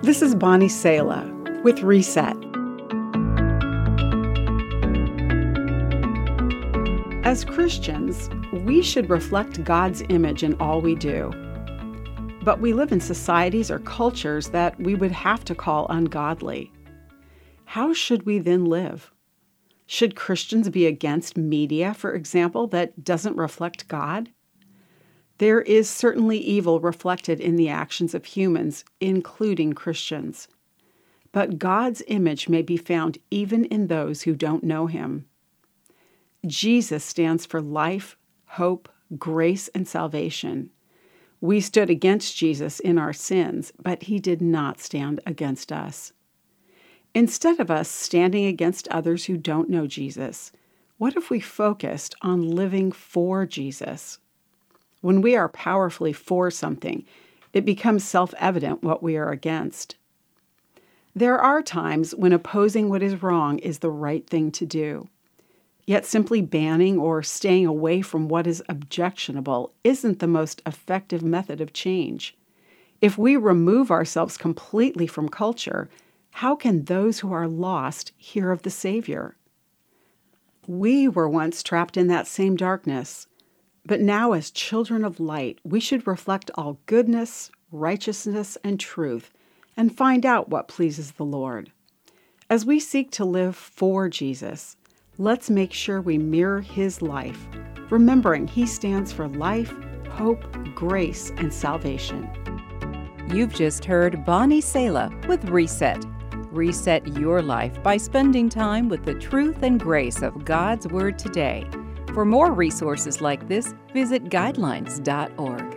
This is Bonnie Sala with Reset. As Christians, we should reflect God's image in all we do. But we live in societies or cultures that we would have to call ungodly. How should we then live? Should Christians be against media, for example, that doesn't reflect God? There is certainly evil reflected in the actions of humans, including Christians. But God's image may be found even in those who don't know Him. Jesus stands for life, hope, grace, and salvation. We stood against Jesus in our sins, but He did not stand against us. Instead of us standing against others who don't know Jesus, what if we focused on living for Jesus? When we are powerfully for something, it becomes self-evident what we are against. There are times when opposing what is wrong is the right thing to do. Yet simply banning or staying away from what is objectionable isn't the most effective method of change. If we remove ourselves completely from culture, how can those who are lost hear of the Savior? We were once trapped in that same darkness. But now, as children of light, we should reflect all goodness, righteousness, and truth, and find out what pleases the Lord. As we seek to live for Jesus, let's make sure we mirror His life, remembering He stands for life, hope, grace, and salvation. You've just heard Bonnie Sala with Reset. Reset your life by spending time with the truth and grace of God's Word today. For more resources like this, visit guidelines.org.